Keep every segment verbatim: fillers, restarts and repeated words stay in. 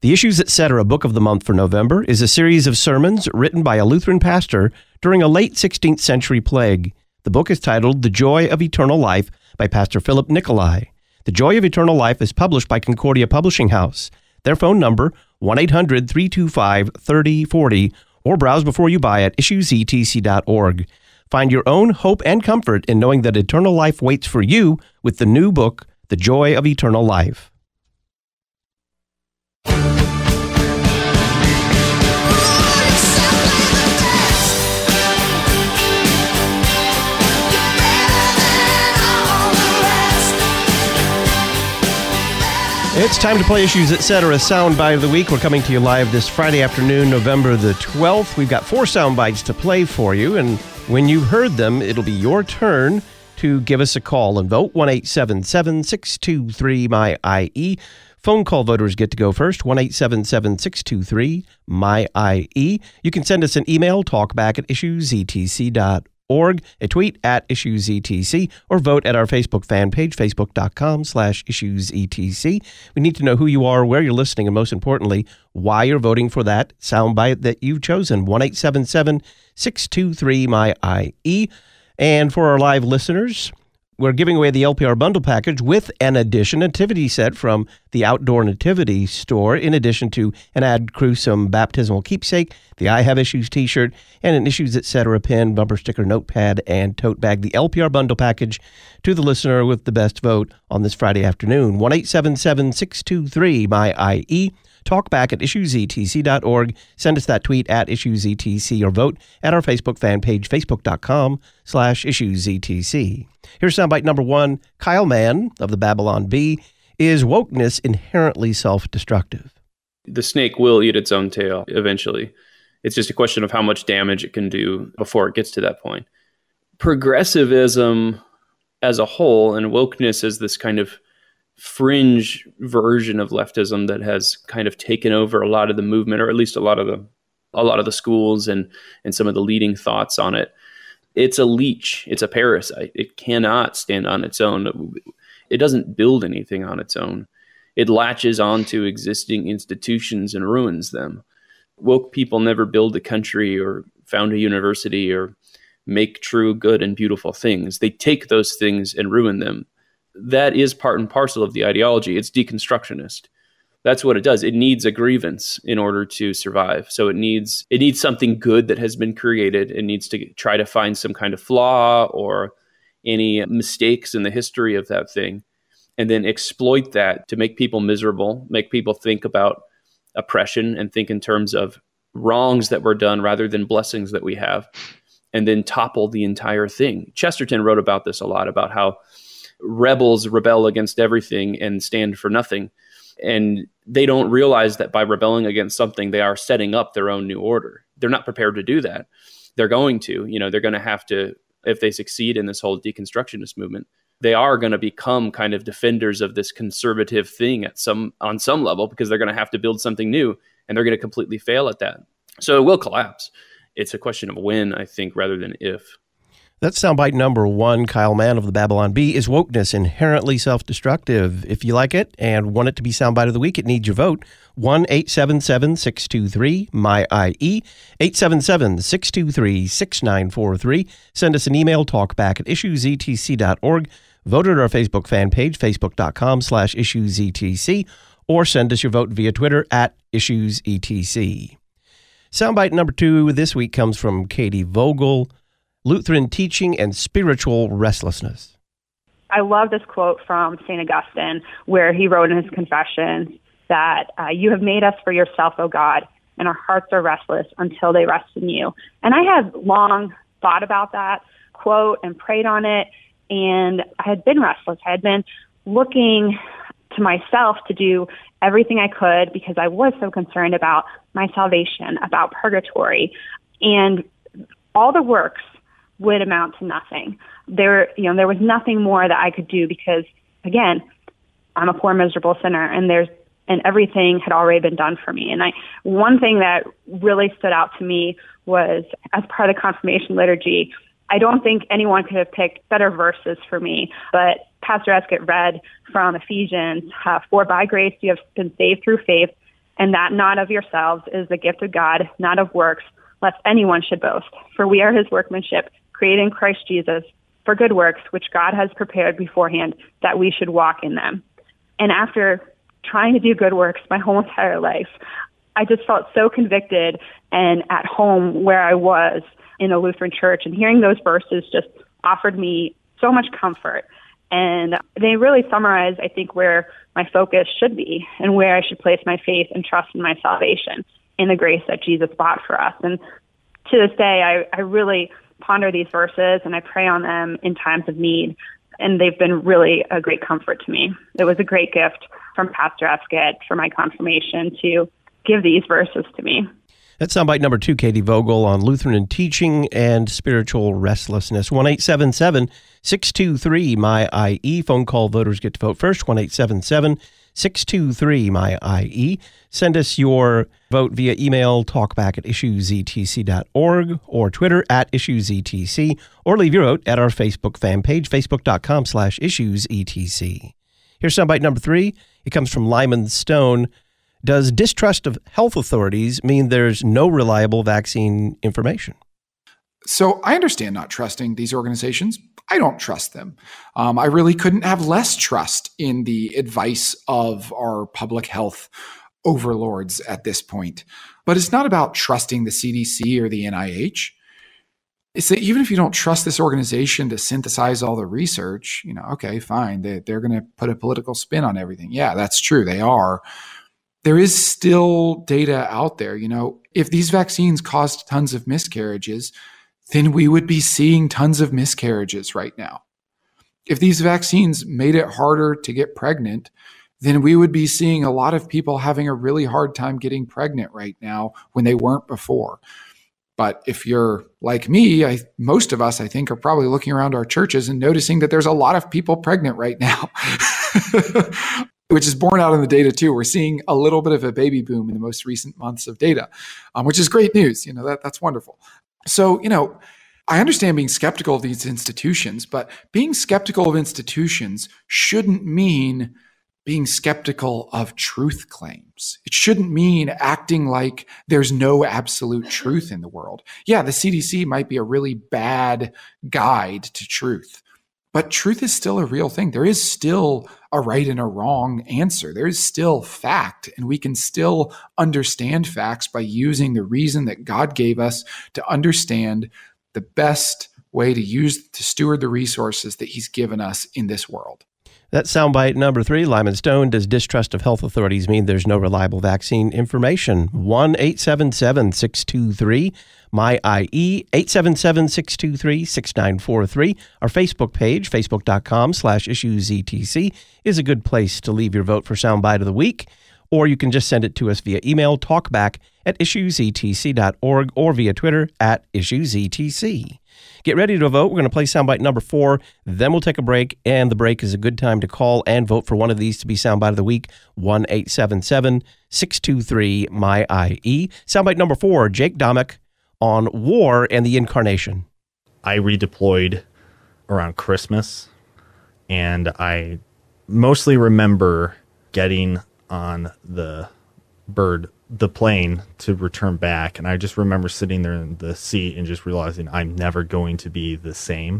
The Issues Etc. Book of the Month for November is a series of sermons written by a Lutheran pastor during a late sixteenth century plague. The book is titled The Joy of Eternal Life by Pastor Philip Nicolai. The Joy of Eternal Life is published by Concordia Publishing House. Their phone number, one eight hundred, three two five, three oh four oh, or browse before you buy at issues e t c dot org. Find your own hope and comfort in knowing that eternal life waits for you with the new book, The Joy of Eternal Life. It's time to play Issues Etc. Soundbite of the Week. We're coming to you live this Friday afternoon, November the twelfth. We've got four sound bites to play for you, and when you've heard them, it'll be your turn to give us a call and vote. one eight seven seven, six two three, M Y I E. Phone call voters get to go first. one eight seven seven, six two three, M Y I E. You can send us an email, talkback at issues e t c dot org, a tweet at issues e t c, or vote at our Facebook fan page, facebook.com slash issues etc. We need to know who you are, where you're listening, and most importantly, why you're voting for that soundbite that you've chosen. one eight seven seven, six two three, M Y I E. And for our live listeners, we're giving away the L P R bundle package with an addition nativity set from the Outdoor Nativity Store, in addition to an Ad Crucem baptismal keepsake, the I Have Issues t-shirt, and an Issues Etc. pin, bumper sticker, notepad, and tote bag. The L P R bundle package to the listener with the best vote on this Friday afternoon. one eight seven seven, six two three, M Y I E. Talk back at issues e t c dot org. Send us that tweet at issues e t c, or vote at our Facebook fan page, facebook.com slash issues etc. Here's soundbite number one. Kyle Mann of the Babylon Bee. Is wokeness inherently self-destructive? The snake will eat its own tail eventually. It's just a question of how much damage it can do before it gets to that point. Progressivism as a whole, and wokeness as this kind of fringe version of leftism that has kind of taken over a lot of the movement, or at least a lot of the a lot of the schools and and some of the leading thoughts on it. It's a leech. It's a parasite. It cannot stand on its own. It doesn't build anything on its own. It latches onto existing institutions and ruins them. Woke people never build a country or found a university or make true, good, and beautiful things. They take those things and ruin them. That is part and parcel of the ideology. It's deconstructionist. That's what it does. It needs a grievance in order to survive. So it needs it needs something good that has been created. It needs to try to find some kind of flaw or any mistakes in the history of that thing, and then exploit that to make people miserable, make people think about oppression and think in terms of wrongs that were done rather than blessings that we have, and then topple the entire thing. Chesterton wrote about this a lot, about how rebels rebel against everything and stand for nothing. And they don't realize that by rebelling against something, they are setting up their own new order. They're not prepared to do that. They're going to, you know, they're going to have to, if they succeed in this whole deconstructionist movement, they are going to become kind of defenders of this conservative thing at some, on some level, because they're going to have to build something new, and they're going to completely fail at that. So it will collapse. It's a question of when, I think, rather than if. That's soundbite number one. Kyle Mann of the Babylon Bee. Is wokeness inherently self-destructive? If you like it and want it to be soundbite of the week, it needs your vote. one eight seven seven, six two three, M Y I E, eight seven seven, six two three, six nine four three. Send us an email, talkback at issues e t c dot org. Vote at our Facebook fan page, facebook.com slash issues etc, or send us your vote via Twitter at issues etc. Soundbite number two this week comes from Katie Vogel. Lutheran teaching and spiritual restlessness. I love this quote from Saint Augustine, where he wrote in his Confessions that uh, you have made us for yourself, O God, and our hearts are restless until they rest in you. And I had long thought about that quote and prayed on it, and I had been restless. I had been looking to myself to do everything I could because I was so concerned about my salvation, about purgatory, and all the works would amount to nothing. There, you know, there was nothing more that I could do because, again, I'm a poor, miserable sinner, and there's and everything had already been done for me. And I, one thing that really stood out to me was, as part of the confirmation liturgy, I don't think anyone could have picked better verses for me, but Pastor Eskett read from Ephesians, uh, for by grace you have been saved through faith, and that not of yourselves is the gift of God, not of works, lest anyone should boast. For we are his workmanship, created in Christ Jesus for good works, which God has prepared beforehand that we should walk in them. And after trying to do good works my whole entire life, I just felt so convicted and at home where I was in a Lutheran church, and hearing those verses just offered me so much comfort. And they really summarize, I think, where my focus should be and where I should place my faith and trust in my salvation, in the grace that Jesus bought for us. And to this day, I, I really ponder these verses and I pray on them in times of need. And they've been really a great comfort to me. It was a great gift from Pastor Esket for my confirmation to give these verses to me. That's soundbite number two, Katie Vogel, on Lutheran teaching and spiritual restlessness. one eight seven seven, six two three, M Y I E. Phone call voters get to vote first. one eight seven seven, six two three, M Y I E. Send us your vote via email, talkback at issues e t c dot org, or Twitter at issues e t c, or leave your vote at our Facebook fan page, facebook.com slash issuesetc. Here's soundbite number three. It comes from Lyman Stone. Does distrust of health authorities mean there's no reliable vaccine information? So I understand not trusting these organizations. I don't trust them. Um, I really couldn't have less trust in the advice of our public health overlords at this point. But it's not about trusting the C D C or the N I H. It's that even if you don't trust this organization to synthesize all the research, you know, okay, fine. They, they're going to put a political spin on everything. Yeah, that's true. They are. There is still data out there. You know, if these vaccines caused tons of miscarriages, then we would be seeing tons of miscarriages right now. If these vaccines made it harder to get pregnant, then we would be seeing a lot of people having a really hard time getting pregnant right now when they weren't before. But if you're like me, I, most of us, I think, are probably looking around our churches and noticing that there's a lot of people pregnant right now. Which is borne out in the data too. We're seeing a little bit of a baby boom in the most recent months of data, um, which is great news. You know, that that's wonderful. So, you know, I understand being skeptical of these institutions, but being skeptical of institutions shouldn't mean being skeptical of truth claims. It shouldn't mean acting like there's no absolute truth in the world. Yeah, the C D C might be a really bad guide to truth, but truth is still a real thing. There is still a right and a wrong answer. There is still fact, and we can still understand facts by using the reason that God gave us to understand the best way to use, to steward the resources that he's given us in this world. That's soundbite number three. Lyman Stone, does distrust of health authorities mean there's no reliable vaccine information? one eight seven seven, six two three, M Y I E, eight seven seven, six two three, six nine four three. Our Facebook page, facebook.com slash issuesetc, is a good place to leave your vote for soundbite of the week, or you can just send it to us via email, talkback at issues e t c dot org, or via Twitter at issuesetc. Get ready to vote. We're going to play soundbite number four. Then we'll take a break, and the break is a good time to call and vote for one of these to be soundbite of the week. one eight seven seven, six two three, M Y I E. Soundbite number four, Jake Domick on war and the incarnation. I redeployed around Christmas, and I mostly remember getting on the bird the plane to return back, and I just remember sitting there in the seat and just realizing I'm never going to be the same.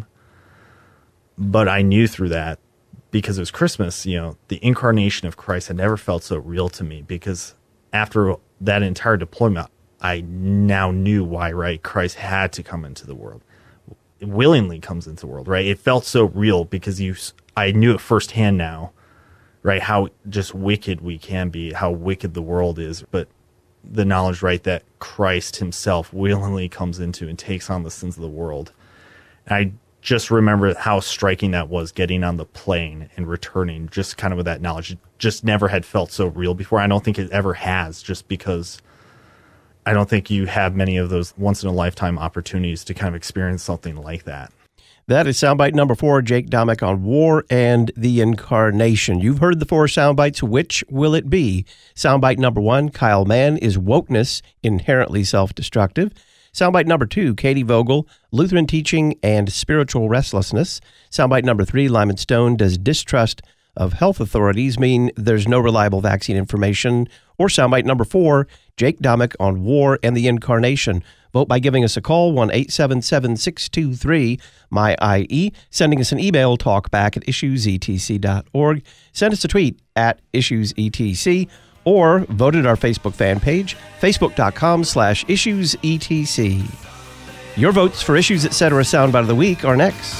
But I knew through that, because it was Christmas, you know, the incarnation of Christ had never felt so real to me, because after that entire deployment, I now knew why, right, Christ had to come into the world. It willingly comes into the world, right? It felt so real because you, I knew it firsthand now, right, how just wicked we can be, how wicked the world is, but the knowledge, right, that Christ himself willingly comes into and takes on the sins of the world. And I just remember how striking that was, getting on the plane and returning, just kind of with that knowledge. It just never had felt so real before. I don't think it ever has, just because I don't think you have many of those once-in-a-lifetime opportunities to kind of experience something like that. That is soundbite number four, Jake Domick on war and the incarnation. You've heard the four soundbites. Which will it be? Soundbite number one, Kyle Mann, is wokeness inherently self-destructive? Soundbite number two, Katie Vogel, Lutheran teaching and spiritual restlessness. Soundbite number three, Lyman Stone, does distrust of health authorities mean there's no reliable vaccine information. Or soundbite number four, Jake Domick on war and the incarnation. Vote by giving us a call, one eight seven seven, six two three, M Y I E, sending us an email, talkback at issues e t c dot org. Send us a tweet at issues e t c, or vote at our Facebook fan page, facebook.com slash issuesetc. Your votes for Issues Etc. Soundbite of the Week are next.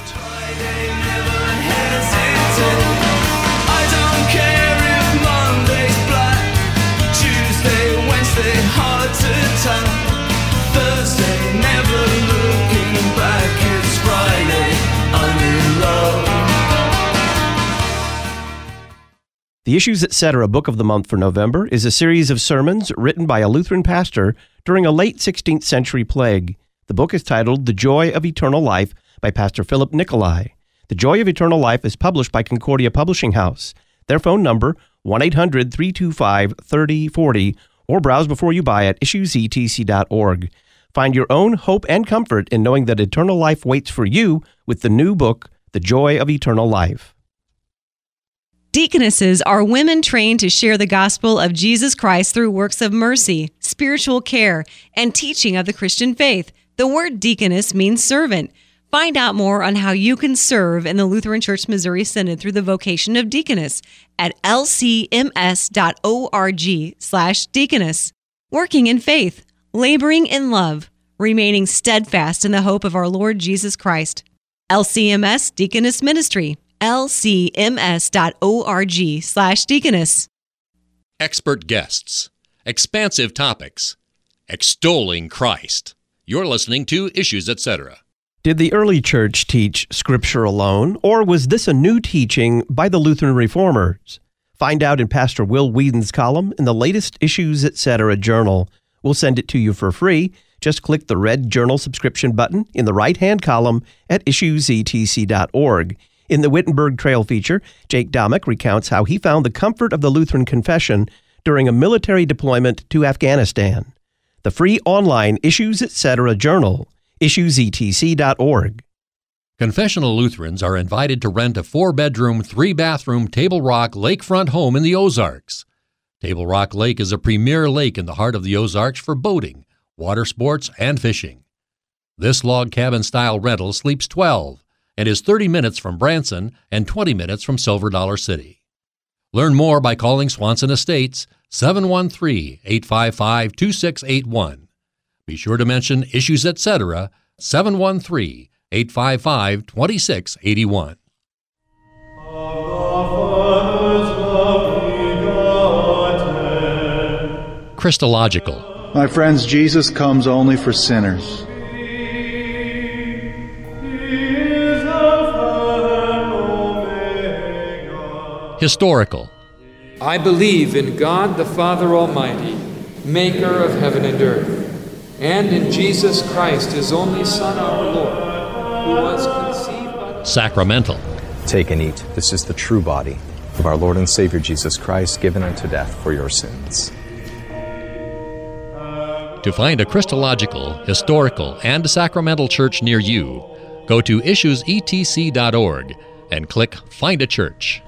The Issues Etc. Book of the Month for November is a series of sermons written by a Lutheran pastor during a late sixteenth century plague. The book is titled The Joy of Eternal Life by Pastor Philip Nicolai. The Joy of Eternal Life is published by Concordia Publishing House. Their phone number, one eight hundred, three two five, three oh four oh, or browse before you buy at issues e t c dot org. Find your own hope and comfort in knowing that eternal life waits for you with the new book, The Joy of Eternal Life. Deaconesses are women trained to share the gospel of Jesus Christ through works of mercy, spiritual care, and teaching of the Christian faith. The word deaconess means servant. Find out more on how you can serve in the Lutheran Church Missouri Synod through the vocation of deaconess at l c m s dot org slash deaconess. Working in faith, laboring in love, remaining steadfast in the hope of our Lord Jesus Christ. L C M S Deaconess Ministry. l c m s dot org slash deaconess. Expert guests, expansive topics, extolling Christ. You're listening to Issues Etc. Did the early church teach Scripture alone, or was this a new teaching by the Lutheran Reformers? Find out in Pastor Will Whedon's column in the latest Issues Etc. journal. We'll send it to you for free. Just click the red journal subscription button in the right-hand column at issues e t c dot org. In the Wittenberg Trail feature, Jake Domick recounts how he found the comfort of the Lutheran confession during a military deployment to Afghanistan. The free online Issues Etc. journal, issues e t c dot org. Confessional Lutherans are invited to rent a four-bedroom, three-bathroom Table Rock lakefront home in the Ozarks. Table Rock Lake is a premier lake in the heart of the Ozarks for boating, water sports, and fishing. This log cabin-style rental sleeps twelve and is thirty minutes from Branson and twenty minutes from Silver Dollar City. Learn more by calling Swanson Estates seven one three, eight five five, two six eight one. Be sure to mention Issues Etc. seven one three, eight five five, two six eight one. Christological. My friends, Jesus comes only for sinners. Historical. I believe in God the Father Almighty, maker of heaven and earth, and in Jesus Christ, his only Son, our Lord, who was conceived by... Sacramental. Take and eat. This is the true body of our Lord and Savior Jesus Christ, given unto death for your sins. To find a Christological, historical, and sacramental church near you, go to issues e t c dot org and click Find a Church.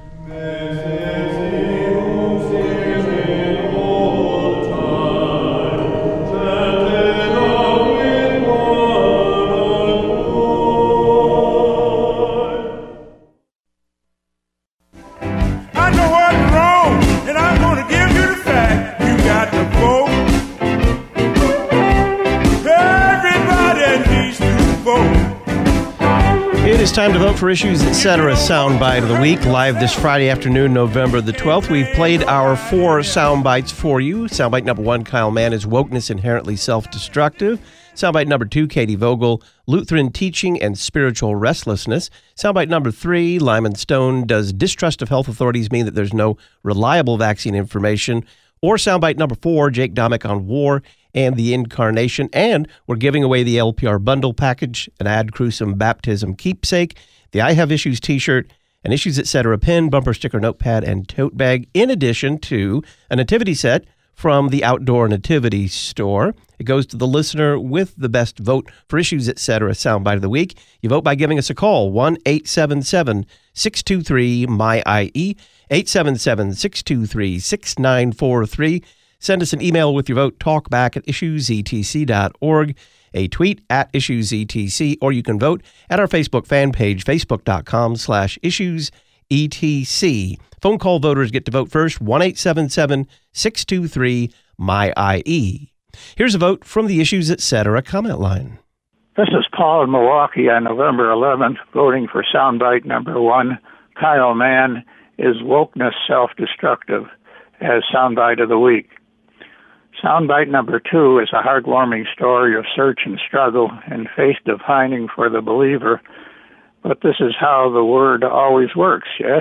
It's time to vote for Issues Etc. Soundbite of the Week, live this Friday afternoon, November the twelfth. We've played our four soundbites for you. Soundbite number one, Kyle Mann, is wokeness inherently self-destructive. Soundbite number two, Katie Vogel, Lutheran teaching and spiritual restlessness. Soundbite number three, Lyman Stone, does distrust of health authorities mean that there's no reliable vaccine information? Or soundbite number four, Jake Domick on war and the incarnation. And we're giving away the L P R bundle package, an Ad Crucem baptism keepsake, the I Have Issues t-shirt, an Issues Etc. pin, bumper sticker, notepad, and tote bag, in addition to a nativity set from the Outdoor Nativity Store. It goes to the listener with the best vote for Issues Etc. Soundbite of the Week. You vote by giving us a call, one eight seven seven, six two three, M Y I E, eight seven seven, six two three, six nine four three. Send us an email with your vote, talkback at issues e t c dot org, a tweet at issuesetc, or you can vote at our Facebook fan page, facebook.com slash issuesetc. Phone call voters get to vote first, one eight seven seven, six two three, M Y I E. Here's a vote from the Issues Etc. comment line. This is Paul in Milwaukee on November eleventh, voting for soundbite number one. Kyle Mann, is wokeness self-destructive, as soundbite of the week. Soundbite number two is a heartwarming story of search and struggle and faith defining for the believer, but this is how the word always works, yes?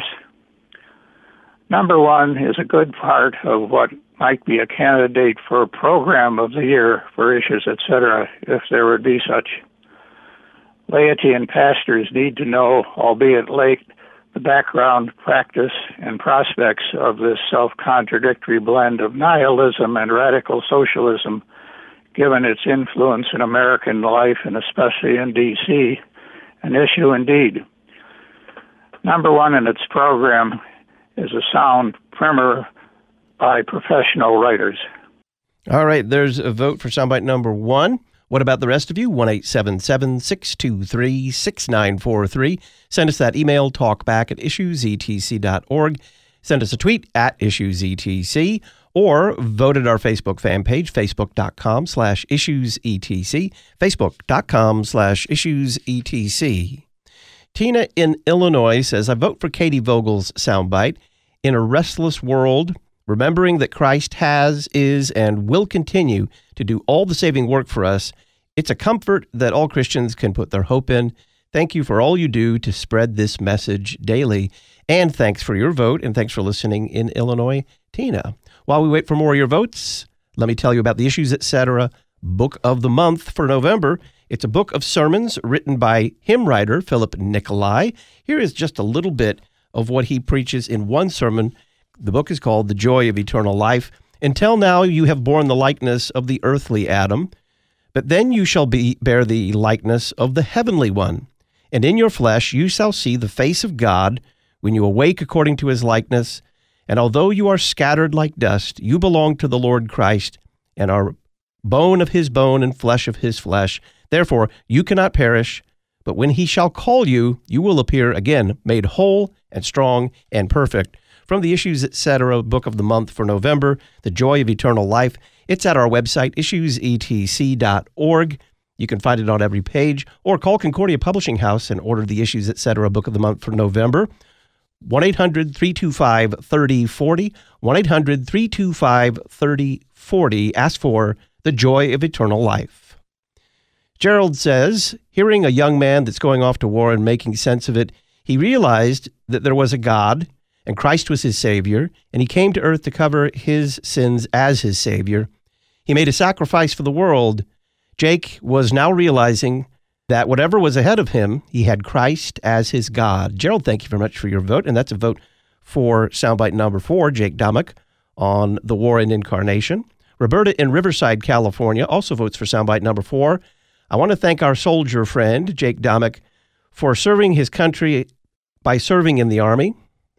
Number one is a good part of what might be a candidate for Program of the Year for Issues, et cetera, if there would be such. Laity and pastors need to know, albeit late, the background, practice, and prospects of this self-contradictory blend of nihilism and radical socialism, given its influence in American life and especially in D C, an issue indeed. Number one in its program is a sound primer by professional writers. All right, there's a vote for soundbite number one. What about the rest of you? one eight seven seven, six two three, six nine four three. Send us that email, talkback at issues e t c dot org. Send us a tweet at issuesetc, or vote at our Facebook fan page, facebook.com slash issuesetc, facebook.com slash issuesetc. Tina in Illinois says, I vote for Katie Vogel's soundbite. In a restless world, remembering that Christ has, is, and will continue to do all the saving work for us, it's a comfort that all Christians can put their hope in. Thank you for all you do to spread this message daily. And thanks for your vote, and thanks for listening in Illinois, Tina. While we wait for more of your votes, let me tell you about the Issues Etc. Book of the Month for November. It's a book of sermons written by hymn writer Philip Nicolai. Here is just a little bit of what he preaches in one sermon. The book is called The Joy of Eternal Life. Until now you have borne the likeness of the earthly Adam, but then you shall be bear the likeness of the heavenly one. And in your flesh you shall see the face of God when you awake according to his likeness. And although you are scattered like dust, you belong to the Lord Christ, and are bone of his bone and flesh of his flesh. Therefore you cannot perish, but when he shall call you, you will appear again, made whole and strong and perfect. From the Issues Etc. Book of the Month for November, The Joy of Eternal Life. It's at our website, issues e t c dot org. You can find it on every page, or call Concordia Publishing House and order the Issues Etc. Book of the Month for November. one eight hundred, three two five, three oh four oh, one eight hundred, three two five, three oh four oh. Ask for The Joy of Eternal Life. Gerald says, hearing a young man that's going off to war and making sense of it, he realized that there was a God, and Christ was his Savior, and he came to earth to cover his sins as his Savior. He made a sacrifice for the world. Jake was now realizing that whatever was ahead of him, he had Christ as his God. Gerald, thank you very much for your vote, and that's a vote for soundbite number four, Jake Domick, on the war and incarnation. Roberta in Riverside, California, also votes for soundbite number four. I want to thank our soldier friend, Jake Domick, for serving his country by serving in the Army.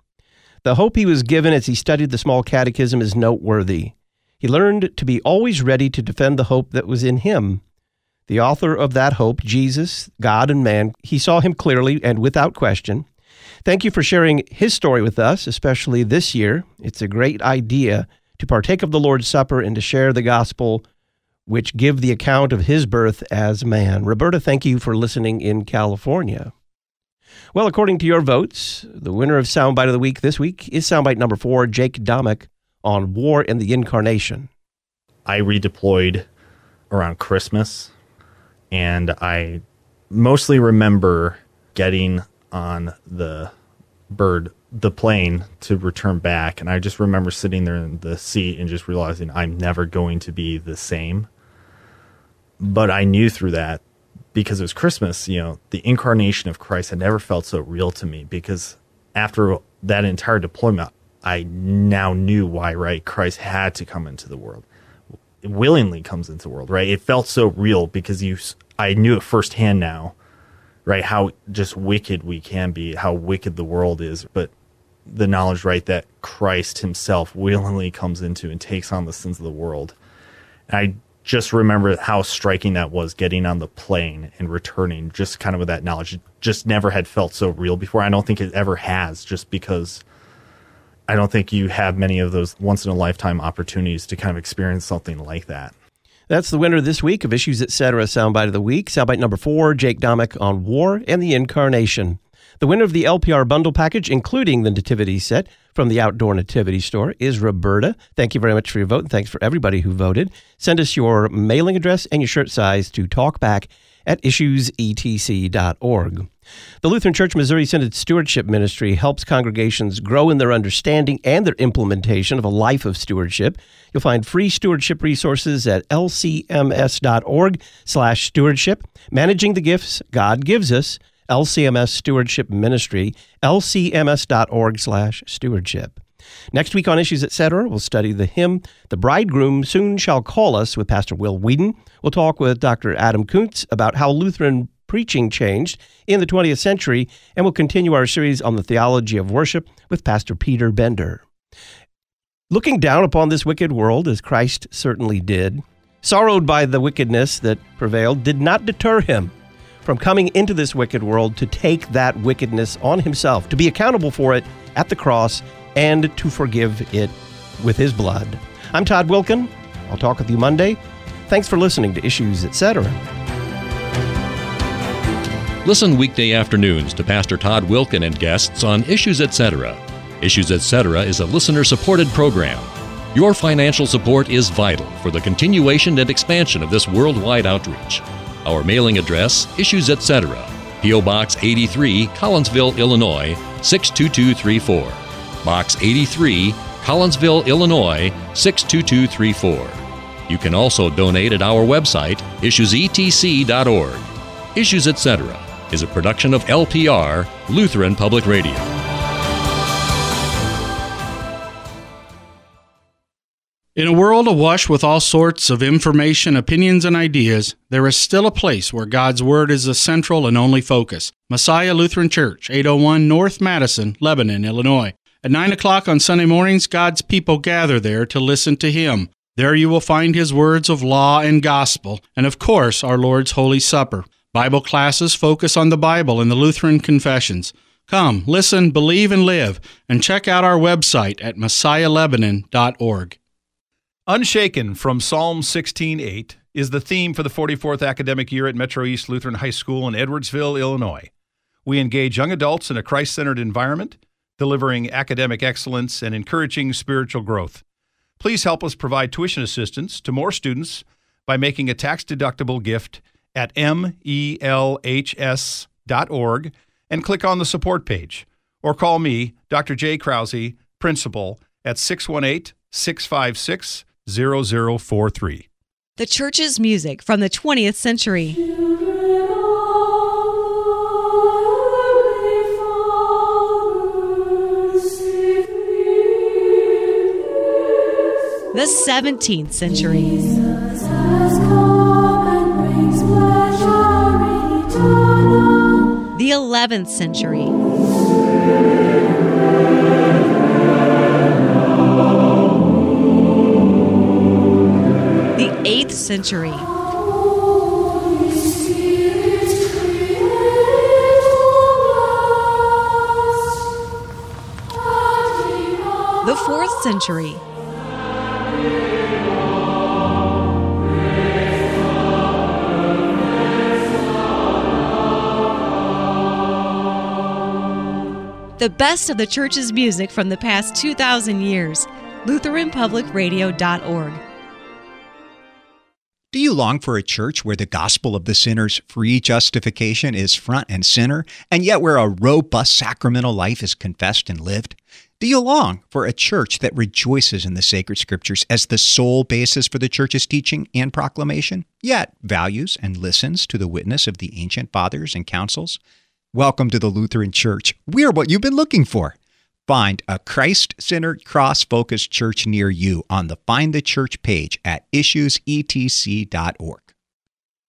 The hope he was given as he studied the small catechism is noteworthy. He learned to be always ready to defend the hope that was in him. The author of that hope, Jesus, God and man, he saw him clearly and without question. Thank you for sharing his story with us, especially this year. It's a great idea to partake of the Lord's Supper and to share the gospel, which give the account of his birth as man. Roberta, thank you for listening in California. Well, according to your votes, the winner of Soundbite of the Week this week is Soundbite number four, Jake Domick, on War and the Incarnation. I redeployed around Christmas, and I mostly remember getting on the bird, the plane to return back, and I just remember sitting there in the seat and just realizing I'm never going to be the same. But I knew through that, because it was Christmas, you know, the incarnation of Christ had never felt so real to me, because after that entire deployment, I now knew why, right? Christ had to come into the world. It willingly comes into the world, right? It felt so real because you, I knew it firsthand now, right? How just wicked we can be, how wicked the world is, but the knowledge, right, that Christ himself willingly comes into and takes on the sins of the world. And I just remember how striking that was, getting on the plane and returning, just kind of with that knowledge. It just never had felt so real before. I don't think it ever has, just because I don't think you have many of those once-in-a-lifetime opportunities to kind of experience something like that. That's the winner this week of Issues Etc. Soundbite of the Week. Soundbite number four, Jake Domick on War and the Incarnation. The winner of the L P R bundle package, including the nativity set from the Outdoor Nativity Store, is Roberta. Thank you very much for your vote, and thanks for everybody who voted. Send us your mailing address and your shirt size to talkback at issues e t c dot org. The Lutheran Church Missouri Synod Stewardship Ministry helps congregations grow in their understanding and their implementation of a life of stewardship. You'll find free stewardship resources at l c m s dot org slash stewardship. Managing the Gifts God Gives Us, L C M S Stewardship Ministry, l c m s dot org slash stewardship. Next week on Issues Etc., we'll study the hymn, The Bridegroom Soon Shall Call Us, with Pastor Will Whedon. We'll talk with Doctor Adam Kuntz about how Lutheran preaching changed in the twentieth century, and we'll continue our series on the theology of worship with Pastor Peter Bender. Looking down upon this wicked world, as Christ certainly did, sorrowed by the wickedness that prevailed, did not deter him from coming into this wicked world to take that wickedness on himself, to be accountable for it at the cross, and to forgive it with his blood. I'm Todd Wilken. I'll talk with you Monday. Thanks for listening to Issues Etc. Listen weekday afternoons to Pastor Todd Wilken and guests on Issues Etc. Issues Etc. is a listener-supported program. Your financial support is vital for the continuation and expansion of this worldwide outreach. Our mailing address, Issues Etc., P O. Box eighty-three, Collinsville, Illinois, six two two three four. Box eighty-three, Collinsville, Illinois, six two two three four. You can also donate at our website, issues e t c dot org. Issues Etc. is a production of L P R, Lutheran Public Radio. In a world awash with all sorts of information, opinions, and ideas, there is still a place where God's Word is the central and only focus. Messiah Lutheran Church, eight oh one North Madison, Lebanon, Illinois. At nine o'clock on Sunday mornings, God's people gather there to listen to Him. There you will find His words of law and gospel, and of course, our Lord's Holy Supper. Bible classes focus on the Bible and the Lutheran confessions. Come, listen, believe, and live, and check out our website at messiah lebanon dot org. Unshaken from Psalm sixteen eight is the theme for the forty-fourth academic year at Metro East Lutheran High School in Edwardsville, Illinois. We engage young adults in a Christ-centered environment, delivering academic excellence and encouraging spiritual growth. Please help us provide tuition assistance to more students by making a tax-deductible gift at m e l h s dot org and click on the support page, or call me, Doctor Jay Krause, principal, at six one eight, six five six, zero zero four three. The church's music from the twentieth century. The seventeenth century. The eleventh century. The eighth century. The fourth century. The best of the church's music from the past two thousand years. Lutheran Public Radio dot org. Do you long for a church where the gospel of the sinner's free justification is front and center, and yet where a robust sacramental life is confessed and lived? Do you long for a church that rejoices in the sacred scriptures as the sole basis for the church's teaching and proclamation, yet values and listens to the witness of the ancient fathers and councils? Welcome to the Lutheran Church. We're what you've been looking for. Find a Christ-centered, cross-focused church near you on the Find the Church page at issues e t c dot org.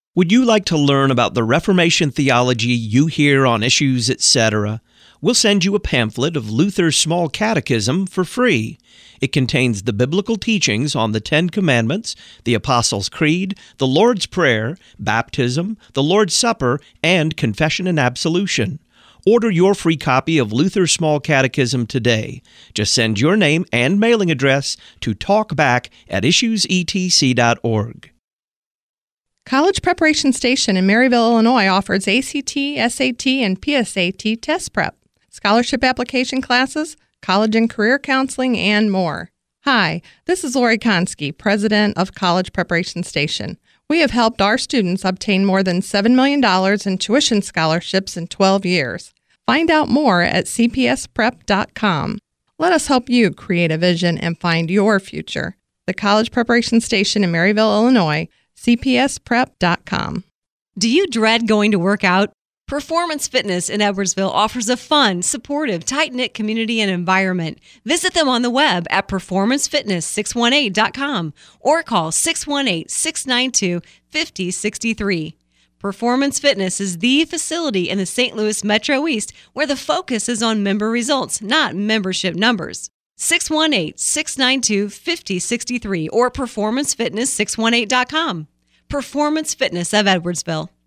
Would you like to learn about the Reformation theology you hear on Issues, et cetera? We'll send you a pamphlet of Luther's Small Catechism for free. It contains the biblical teachings on the Ten Commandments, the Apostles' Creed, the Lord's Prayer, baptism, the Lord's Supper, and confession and absolution. Order your free copy of Luther's Small Catechism today. Just send your name and mailing address to talkback at issues e t c dot org. College Preparation Station in Maryville, Illinois offers A C T, S A T, and P S A T test prep, scholarship application classes, college and career counseling, and more. Hi, this is Lori Konski, president of College Preparation Station. We have helped our students obtain more than seven million dollars in tuition scholarships in twelve years. Find out more at c p s prep dot com. Let us help you create a vision and find your future. The College Preparation Station in Maryville, Illinois, c p s prep dot com. Do you dread going to work out? Performance Fitness in Edwardsville offers a fun, supportive, tight-knit community and environment. Visit them on the web at performance fitness six one eight dot com or call six one eight, six nine two, five zero six three. Performance Fitness is the facility in the Saint Louis Metro East where the focus is on member results, not membership numbers. six one eight, six nine two, five zero six three or performance fitness six one eight dot com. Performance Fitness of Edwardsville.